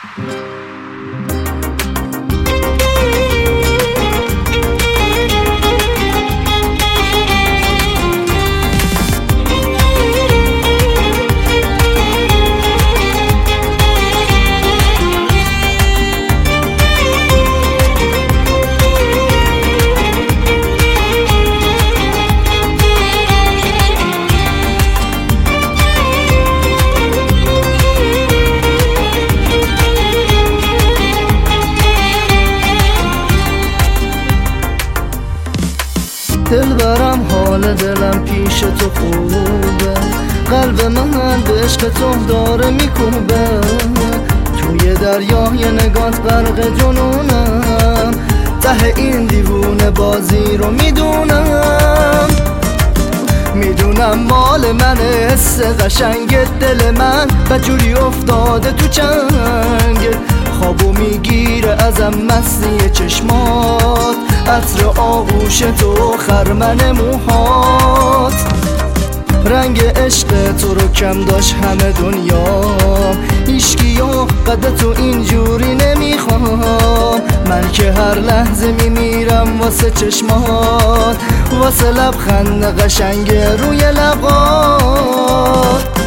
دل برم حال دلم پیش تو خوبه، قلب من به عشق تو داره میکوبه. توی دریای نگات غرق جنونم، ته این دیوونه بازی رو میدونم. میدونم مال منه حس قشنگ دل من بجوری افتاده تو چنگ. خوابو میگیره ازم مستی چشمات، عطر آغوش تو خرمن موهات. رنگ عشق تو رو کم داشت همه دنیا، هیچکیو قد تو اینجوری نمیخوام. من که هر لحظه میمیرم واسه چشمات، واسه لبخند قشنگ روی لبات.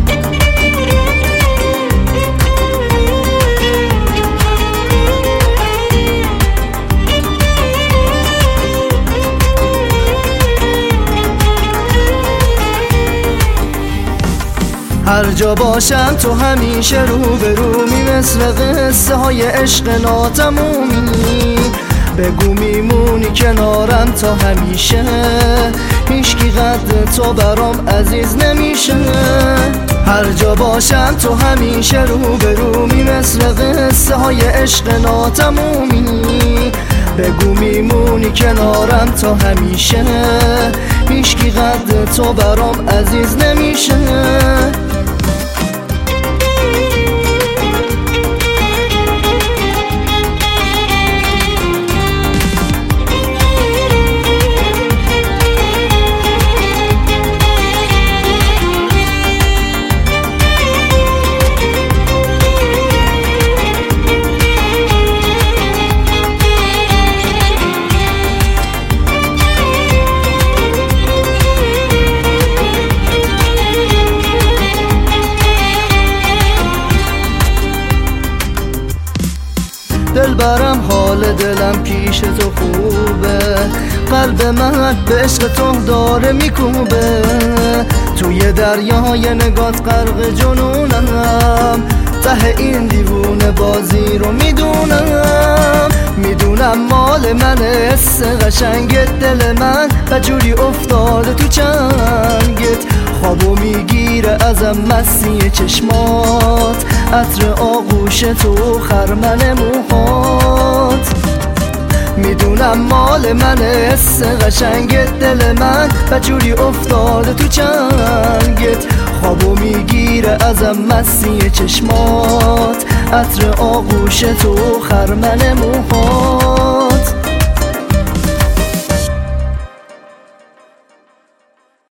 هر جا باشم تو همیشه رو به رومی، مثل قصه های عشق ناتمومی. بگو میمونی کنارم تا همیشه، هیچکی قد تو برام عزیز نمیشه. هر جا باشم تو همیشه رو به رومی، مثل قصه های عشق ناتمومی. بگو میمونی کنارم تا همیشه، هیچکی قد تو برام عزیز نمیشه. دل برم حال دلم پیش تو خوبه، قلب من به عشق تو داره میکوبه. توی دریای نگات غرق جنونم، ته این دیوونه بازی رو میدونم. میدونم مال منه حس قشنگ دل من بجوری افتاده تو چنگت. خوابو میگیره ازم مستی چشمات، عطر آغوش تو خرمن موهات. میدونم مال منه حس قشنگ دل من بجوری افتاده تو چنگت. خوابو میگیره ازم مستی چشمات، عطر آغوش تو خرمن موهات.